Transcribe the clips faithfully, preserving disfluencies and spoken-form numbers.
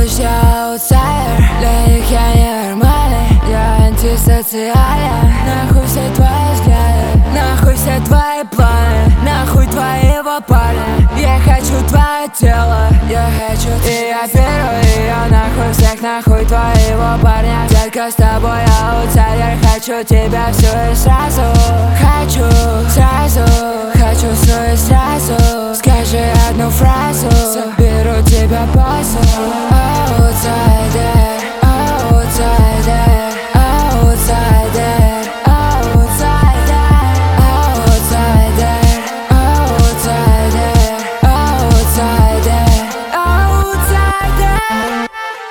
пусть я аутсайдер, для них я ненормальный, я антисоциален. Нахуй все твои взгляды, нахуй все твои планы, нахуй твоего парня. Я хочу твое тело, я хочу. И я беру ее нахуй, всех нахуй твоего парня. Детка, с тобой я аутсайдер, хочу тебя всю и сразу. Хочу сразу, хочу все и сразу. Скажи одну фразу, заберу тебя позже. Аутсайдер, аутсайдер, аутсайдер, аутсайдер, аутсайдер, аутсайдер, аутсайдер, аутсайдер.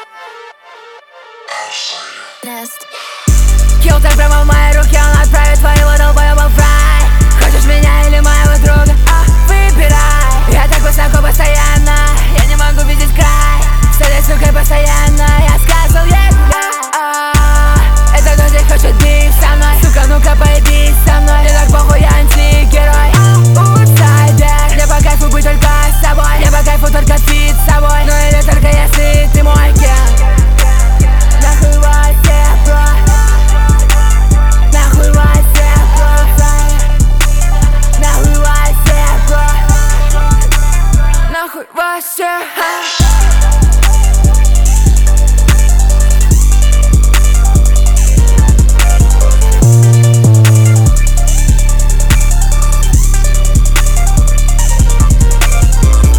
Килтер прямо в моей руке, он отправит твоего долбоеба в рай. Хочешь меня или моего друга? А, выбирай. Я так высоко постоянно, я не могу видеть край. С этой сукой постоянно, я сказал ей гуляй. А, это кто здесь хочет бить со мной? Сука, ну-ка поебись со мной. Мне так похуй, я антигерой. Аутсайдер, мне по кайфу быть только с собой. Мне по кайфу только пить с собой. Ну или только если ты мой ген. Нахуй вас всех, бро. Нахуй вас всех, бро. Нахуй вас всех, бро. Нахуй вас всех.